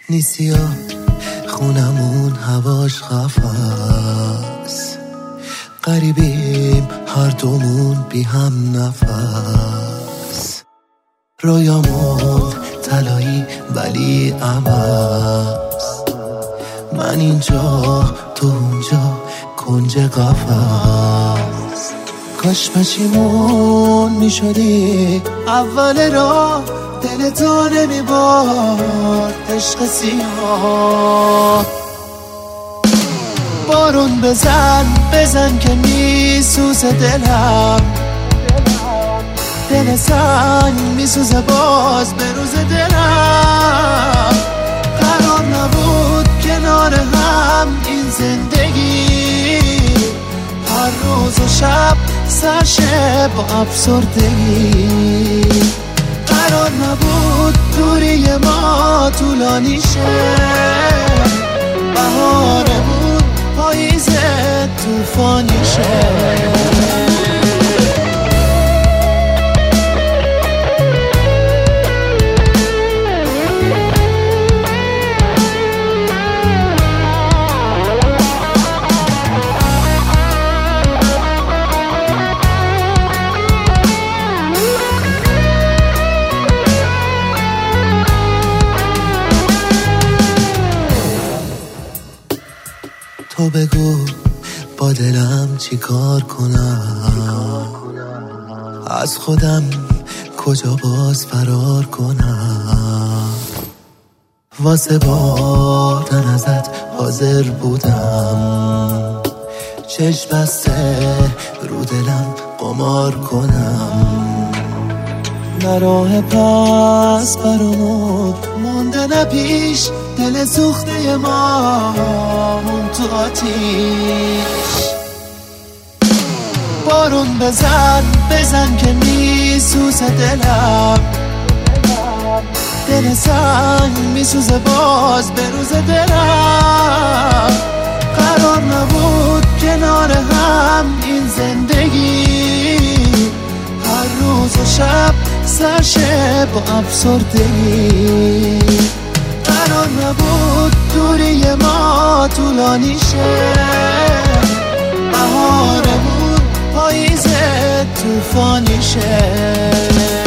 نیسیا خونمون هواش خفاست، غریبیم هر دومون بی هم نفس، رویامون طلایی ولی عمز، من اینجا تو اونجا کنج قفس. کاش پشیمون میشدی اول راه، دل تو نمیبارد عشق سیاه. بارون بزن که میسوزه دلم، دل سنگ میسوزه باز به روز دلم. قرار نبود کنار هم این زندگی، هر روز و شب سرشه با افسردگی. قرار نبود دوری ما طولانی شه، بهارمون پاییز طوفانی شه. تو بگو با دلم چی کار کنم، از خودم کجا باز فرار کنم. واسه بردن ازت حاضر بودم، چشم بسته رو دلم قمار کنم. نه راه پس برامون مونده نه پیش، دل سوخته ما مون تو آتیش. بارون بزن که میسوزه دلم، دل سنگ میسوزه باز به روز دلم. قرار نبود کنار هم این زندگی، هر روز و شب سرشه با افسردگی. قرار نبود دوری ما طولانی شه، بهارمون پاییز طوفانی شه.